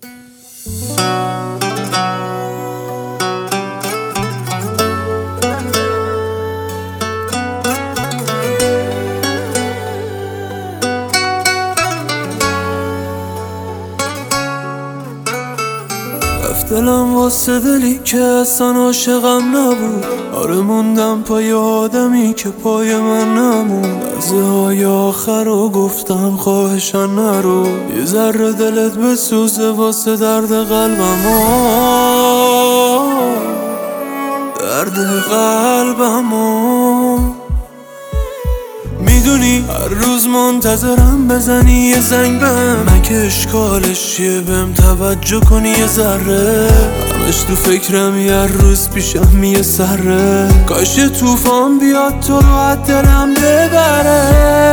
دلم واسه دلی که اصلا عاشقم نبود. آره موندم پای آدمی که پای من نموند. لحظه های آخر رو گفتم خواهشن نرو. یه ذره دلت بسوزه واسه درد قلبم، درد قلبم. میدونی هر روز منتظرم بزنی یه زنگ بهم، مگه اشکالش چیه بهم توجه کنی یه ذره. همش تو فکرم یه روز پیشم یه سره، کاش طوفان بیاد تو رو از دلم ببره.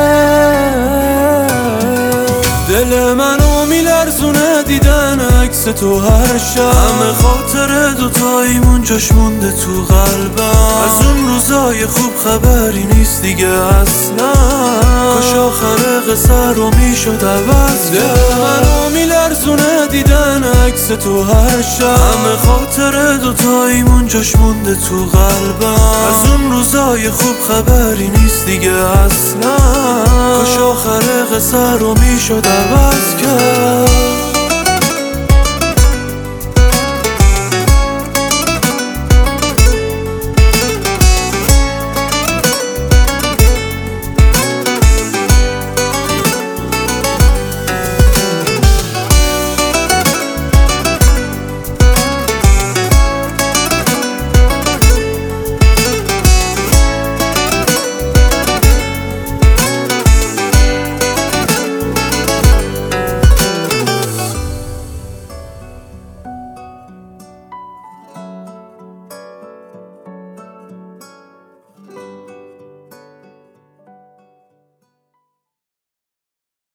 دل منو میلرزونه دیدن عکس تو هر شب، همه خاطر دوتاییمون جاش مونده تو قلبم. از اون روزای خوب خبری نیست دیگه اصلا، کاش آخر قصه رو میشد عوض. دل منو میلرزونه دیدن عکس تو هر شب، همه خاطر دوتاییمون جاش مونده تو قلبم. از اون روزای خوب خبری نیست دیگه اصلا، کاش آخر قصه رو میشد عوض کرد.